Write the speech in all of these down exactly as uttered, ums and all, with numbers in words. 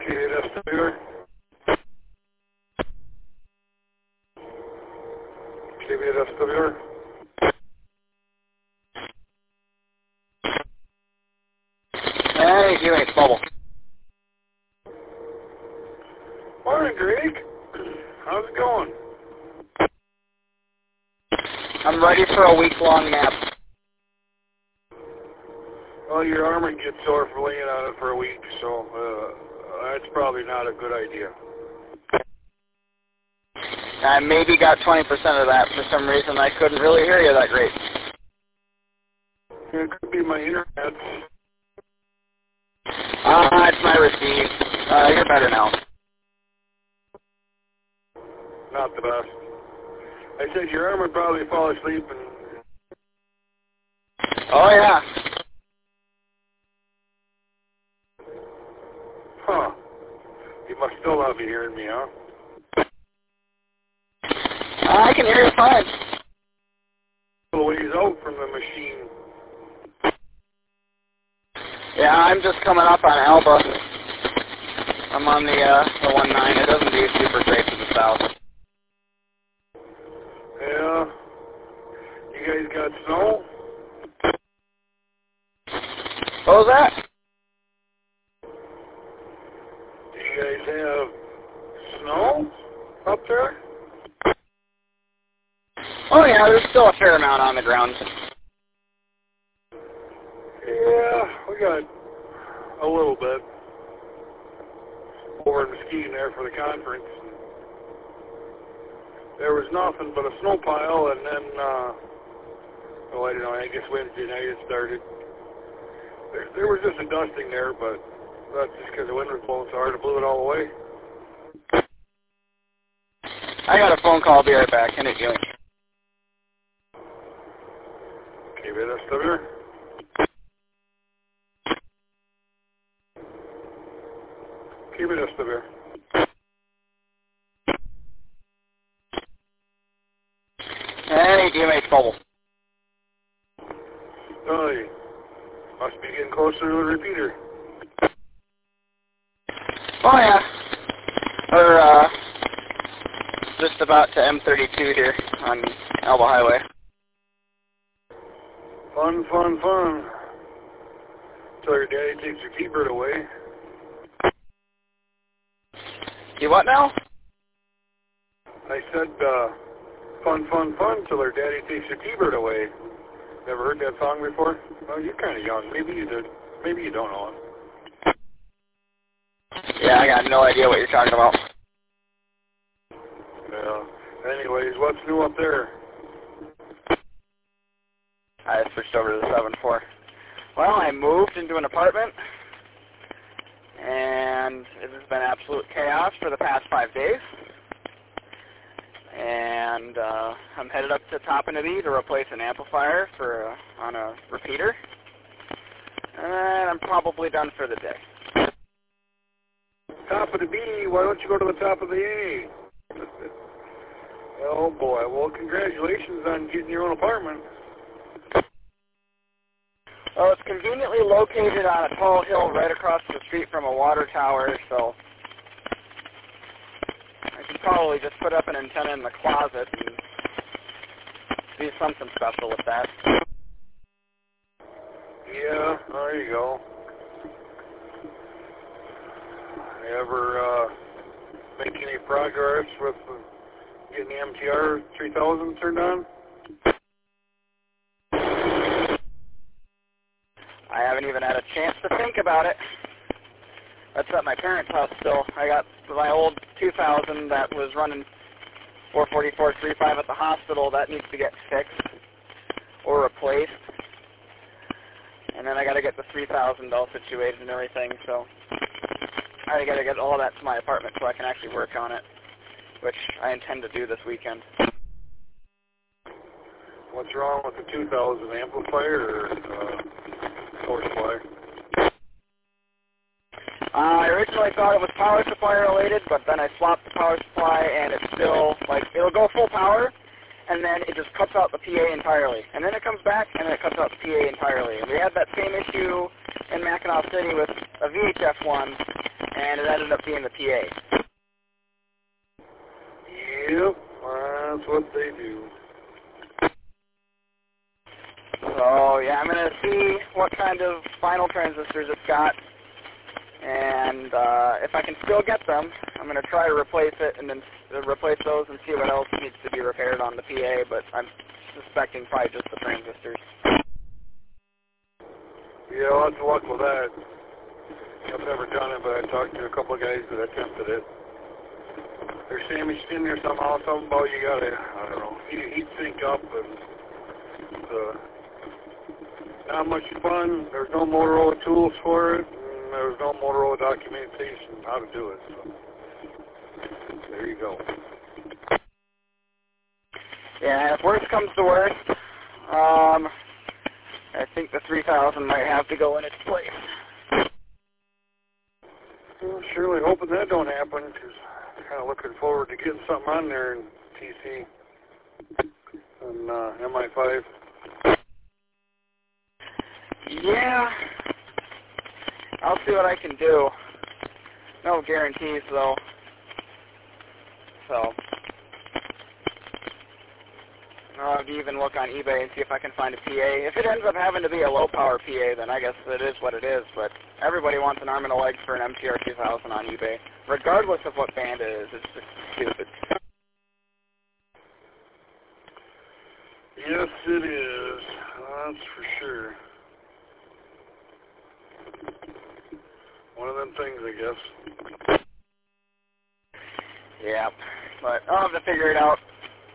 Okay, that's the beer. Okay, that's the beer. Hey, you ain't bubble. Morning, Greg. How's it going? I'm ready for a week-long nap. Well, your arm would get sore for laying on it for a week, so uh, that's probably not a good idea. I maybe got twenty percent of that. For some reason, I couldn't really hear you that great. It could be my internet. Ah, uh, it's my receive. Uh, you're better now. Not the best. I said your arm would probably fall asleep and... Oh, yeah. Huh. You must still not be hearing me, huh? Uh, I can hear you fine. A little ways out from the machine. Yeah, I'm just coming up on Alba. I'm on the, uh, the one nine. It doesn't do super great to the south. Yeah. You guys got snow? What was that? Do you guys have snow up there? Oh, yeah, there's still a fair amount on the ground. Yeah, we got a little bit over in Muskegon there for the conference. There was nothing but a snow pile, and then, uh, oh, I don't know, I guess Wednesday night it started. There, there was just a dusting there, but that's just because the wind was blowing so hard it blew it all away. I got a phone call. I'll be right back. Can it you? Okay, but that's still there. Keep it up, there. Hey, D M H bubble. Oh, you must be getting closer to the repeater. Oh, yeah. We're, uh, just about to M thirty-two here on Alba Highway. Fun, fun, fun. Till your daddy takes your T-bird away. You what now? I said, uh, fun, fun, fun till her daddy takes your T-bird away. Never heard that song before? Oh, you're kind of young. Maybe you did. Maybe you don't know it. Yeah, I got no idea what you're talking about. Yeah. Anyways, what's new up there? I switched over to the seven four. Well, I moved into an apartment, and it has been absolute chaos for the past five days. And uh, I'm headed up to Toppin to to replace an amplifier for uh, on a repeater. And I'm probably done for the day. Top of the B, why don't you go to the top of the A? Oh boy, well congratulations on getting your own apartment. Well, it's conveniently located on a tall hill right across the street from a water tower, so I could probably just put up an antenna in the closet and do something special with that. Yeah, there you go. You ever uh, make any progress with uh, getting the M T R three thousand turned on? I haven't even had a chance to think about it. That's at my parents' house still. I got my old two thousand that was running four forty-four three five at the hospital. That needs to get fixed or replaced. And then I got to get the three thousand all situated and everything, so I got to get all that to my apartment so I can actually work on it, which I intend to do this weekend. What's wrong with the two thousand amplifier or uh, power supply? Uh, I originally thought it was power supply related, but then I swapped the power supply and it's still, like, it'll go full power, and then it just cuts out the P A entirely. And then it comes back, and then it cuts out the P A entirely. And we had that same issue in Mackinac City with a V H F one, and it ended up being the P A. Yep, that's what they do. So, yeah, I'm going to see what kind of final transistors it's got, and uh, if I can still get them, I'm going to try to replace it and then uh, replace those and see what else needs to be repaired on the P A, but I'm suspecting probably just the transistors. Yeah, lots of luck with that. I've never done it, but I talked to a couple of guys that attempted it. They're sandwiched in there somehow, something about you gotta, I don't know, heat, heat sink up, and it's uh, not much fun. There's no Motorola tools for it, and there's no Motorola documentation how to do it, so there you go. Yeah, if worst comes to worst, um, I think the three thousand might have to go in its place. Well, surely hoping that don't happen, because I'm kind of looking forward to getting something on there in T C and uh, M I five. Yeah, I'll see what I can do. No guarantees, though. So, I'll have to even look on eBay and see if I can find a P A. If it ends up having to be a low-power P A, then I guess it is what it is. But everybody wants an arm and a leg for an M T R two thousand on eBay, regardless of what band it is. It's just stupid. Yes, it is. That's for sure. One of them things, I guess. Yeah, but I'll have to figure it out.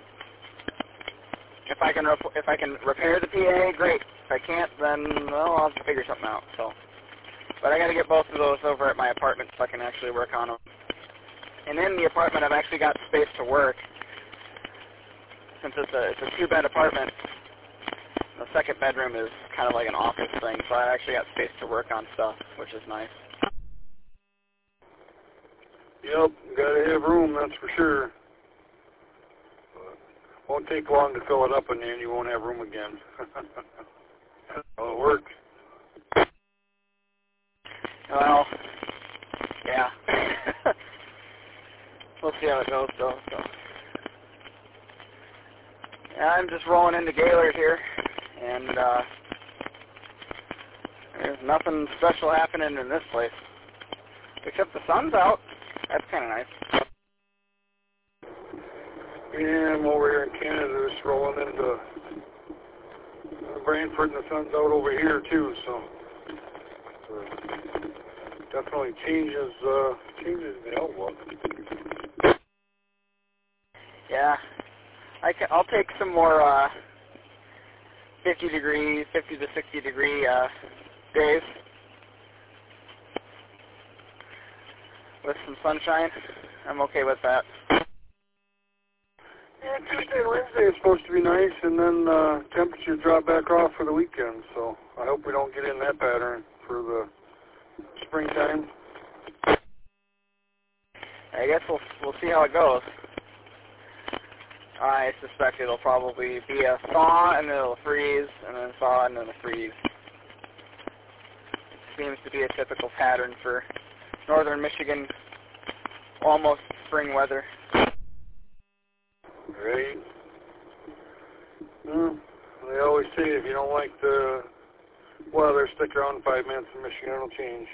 If I can rep if I can repair the P A, great. If I can't, then well, I'll have to figure something out. So, but I got to get both of those over at my apartment so I can actually work on them. And in the apartment, I've actually got space to work. Since it's a it's a two-bed apartment, the second bedroom is kind of like an office thing, so I actually got space to work on stuff, which is nice. Yep, gotta have room, that's for sure. But won't take long to fill it up, and then you won't have room again. That's how it works. Well, yeah. We'll see how it goes, though. So. Yeah, I'm just rolling into Gaylord here, and uh, there's nothing special happening in this place, except the sun's out. That's kind of nice. Yeah, I'm over here in Canada, just rolling into uh, Brantford, and the sun's out over here too. So uh, definitely changes uh, changes the outlook. Yeah, I can, I'll take some more uh, fifty degree, fifty to sixty degree uh, days with some sunshine. I'm okay with that. Yeah, Tuesday and Wednesday is supposed to be nice, and then uh, temperatures drop back off for the weekend. So I hope we don't get in that pattern for the springtime. I guess we'll we'll see how it goes. I suspect it'll probably be a thaw and then it'll freeze, and then a thaw and then a freeze. It seems to be a typical pattern for northern Michigan, almost spring weather. Right. Well, they always say if you don't like the weather, stick around five minutes and Michigan will change.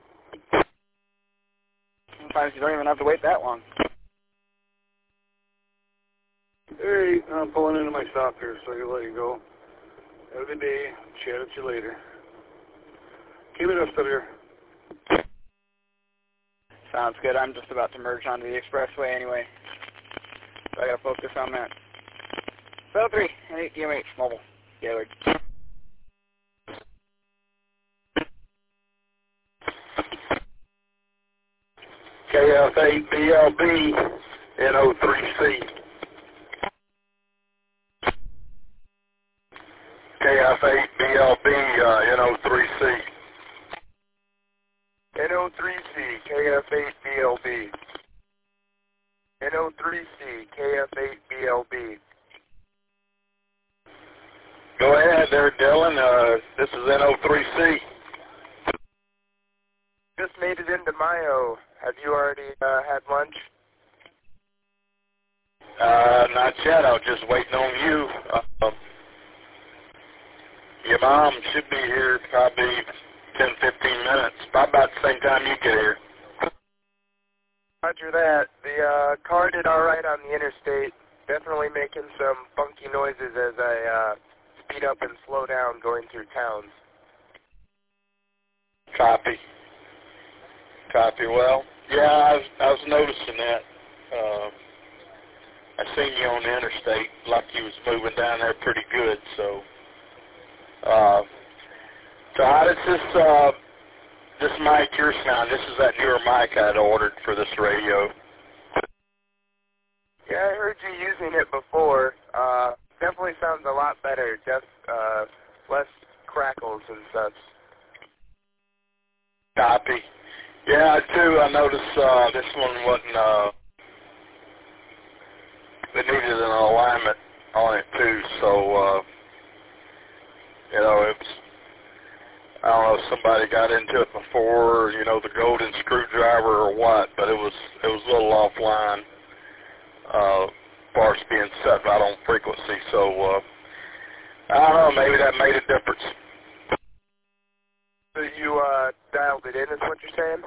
Sometimes you don't even have to wait that long. Hey, I'm pulling into my stop here, so I'll let you go. Have a good day. Chat at you later. Keep it up, there. Sounds good. I'm just about to merge onto the expressway anyway, so I gotta focus on that. seven three and eight D M H mobile. Gaylord. K F eight B L B N O three C. K F eight B L B uh, N O three C. N O three C, K F eight B L B. N O three C, K F eight B L B. Go ahead there, Dylan. Uh, this is N O three C. Just made it into Mayo. Have you already uh, had lunch? Uh, not yet. I was just waiting on you. Uh, your mom should be here probably ten, fifteen minutes. Probably about the same time you get here. Roger that. The uh, car did all right on the interstate. Definitely making some funky noises as I uh, speed up and slow down going through towns. Copy. Copy. Well, yeah, I was, I was noticing that. Uh, I seen you on the interstate, like you was moving down there pretty good. So, uh, so how does this uh, this mic you're sound? This is that newer mic I'd ordered for this radio. Yeah, I heard you using it before. Uh, definitely sounds a lot better. Just uh, less crackles and such. Copy. Yeah, too. I noticed uh, this one wasn't. Uh, they needed an alignment on it too. So, uh, you know, it's. I don't know if somebody got into it before, you know, the golden screwdriver or what, but it was it was a little offline. Uh, parts being set right on frequency, so uh, I don't know, maybe that made a difference. So you uh, dialed it in, is what you're saying?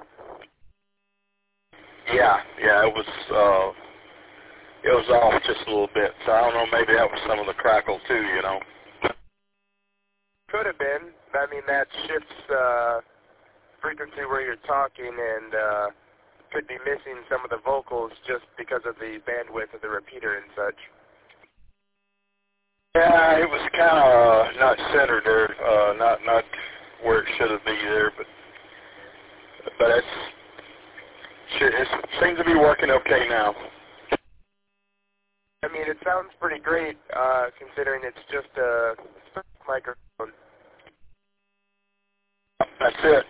Yeah, yeah, it was uh, it was off just a little bit, so I don't know, maybe that was some of the crackle too, you know. Could have been. I mean, that shifts uh, frequency where you're talking and uh, could be missing some of the vocals just because of the bandwidth of the repeater and such. Yeah, it was kind of uh, not centered there, uh, not not where it should have been there, but but it's it seems to be working okay now. I mean, it sounds pretty great uh, considering it's just a microphone. That's it.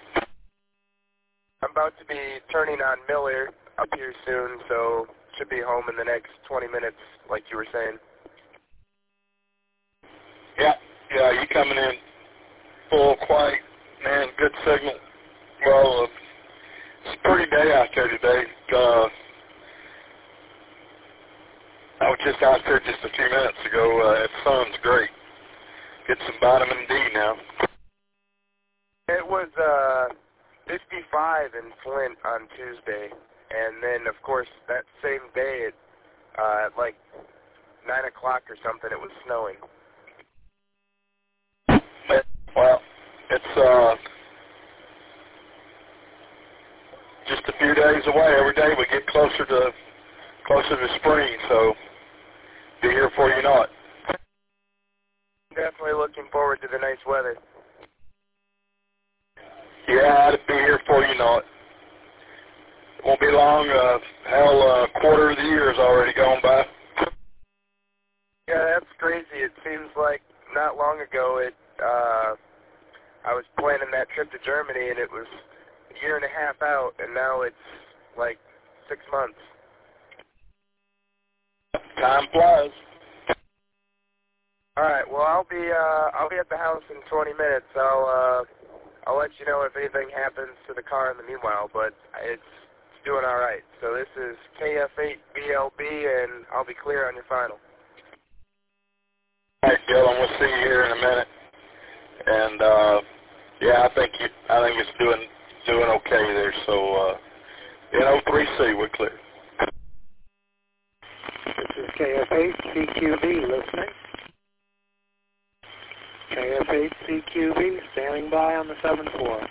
I'm about to be turning on Miller up here soon, so should be home in the next twenty minutes, like you were saying. Yeah, yeah, you coming in full, quiet, man, good signal. Well, uh, it's a pretty day out there today. Uh, I was just out there just a few minutes ago. Uh, the sun's great. Get some vitamin D now. It was uh, fifty-five in Flint on Tuesday, and then, of course, that same day, at, uh, at like nine o'clock or something, it was snowing. Well, it's uh, just a few days away. Every day we get closer to closer to spring, so be here before you know it. Definitely looking forward to the nice weather. Yeah, I'd be here before you know it. It won't be long. Uh, hell, a uh, quarter of the year is already gone by. Yeah, that's crazy. It seems like not long ago it uh, I was planning that trip to Germany, and it was a year and a half out, and now it's like six months. Time flies. All right. Well, I'll be uh, I'll be at the house in twenty minutes. I'll uh, I'll let you know if anything happens to the car in the meanwhile, but it's, it's doing all right. So this is K F eight B L B, and I'll be clear on your final. All right, Dylan, we'll see you here in a minute. And uh, yeah, I think you, I think it's doing doing okay there. So uh, in oh three C, we're clear. This is K F eight C Q B listening. K F eight C Q B standing by on the seventh floor.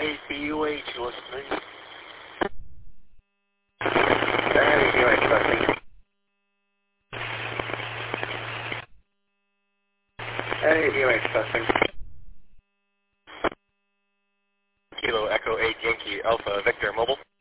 A C U H, listening. Dynamic U H testing. Dynamic U H testing. Kilo Echo eight Yankee Alpha Victor Mobile.